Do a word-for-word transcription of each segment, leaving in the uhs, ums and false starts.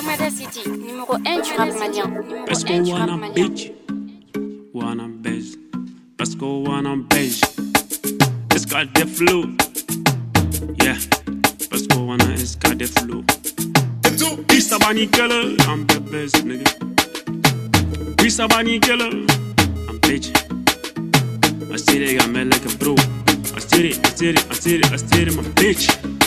Dalmada City, numéro un du rap malien. Parce qu'on wanna bitch, wanna baise. Parce qu'on wanna beige. It's got the flu. Yeah. Parce qu'on wanna, it's got the flu. This Sabani killer, I'm the best nigga. This Sabani killer, I'm bitch. I see it, got me like a bro. I see it, I see it, I see it, I see it, my bitch.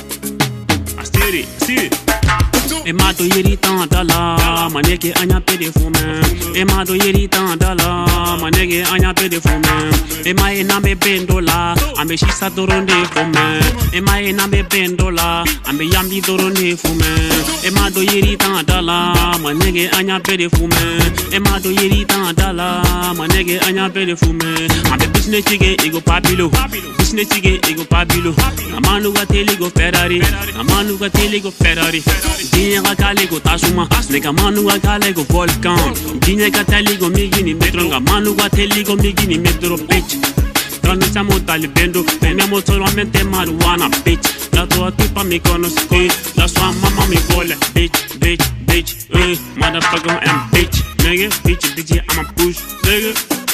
I see it, I see it. E ma do yeri tan dala, ma nege anya pe de fume. E ma do yeri tan dala, ma nege anya pe de fume. E ma e na me bendola, ambe shisa doronde fume. E ma e na me bendola, ambe yambi doronde fume. E ma do yeri tan dala, ma nege anya pe de fume. E ma do yeri tan dala, ma nege anya pe de fume. Ambe business chige ego papilo, business chige ego papilo. Amanu ga tele go Ferrari, amanu ga tele go Ferrari. Dinga kalego tasuma, nega manu ga kalego volcan. Dinga kalego migini metro, nga manu ga telego migini metro bitch. Donne siamo talibendo, veniamo solamente marijuana bitch. La tua tipa mi conosco, la sua mamma mi vuole bitch, bitch, bitch. Eh, motherfucker and bitch, nigga, bitch, bitch, I'm a push, nigga.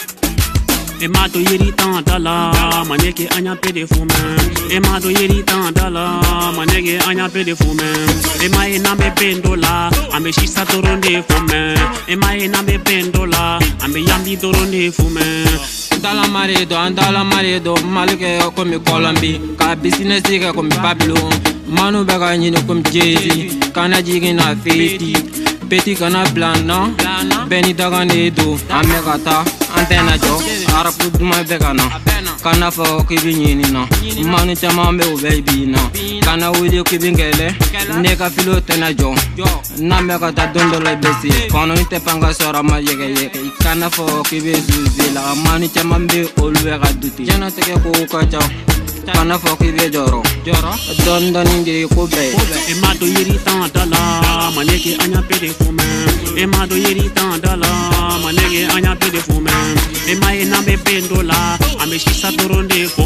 E ma do yeri tan dala, ma nege anya pe de fume. E ma do yeri tan dala, ma nege anya pe de fume. E ma e na me bendola, ambe shisa doronde fume. E ma e na me bendola, ambe yambi doronde fume. Andala marido, andala marido, maluke come Colombi, ka business diga come Babylon. Manu bega nyino come Jay-Z, kana jigi na fifty. Petit kana blana, beni daga nedo, amegata, antena jo, arapu duma vegana, kana fo kibinyini na, manu chama me baby na, kana wili kibingele, neka filo tena jo, na megata dondole besi, kono inte panga sora ma yege yege, kana fo kibizuzila, manu chama me olwega duti, jana teke ko kacha. Kana foki be joro joro don don ngi ko be e ma do yeri tan dala ma nege anya pe de fume e ma do yeri tan dala ma nege anya pe de fume e ma e na me bendola ame shisa doronde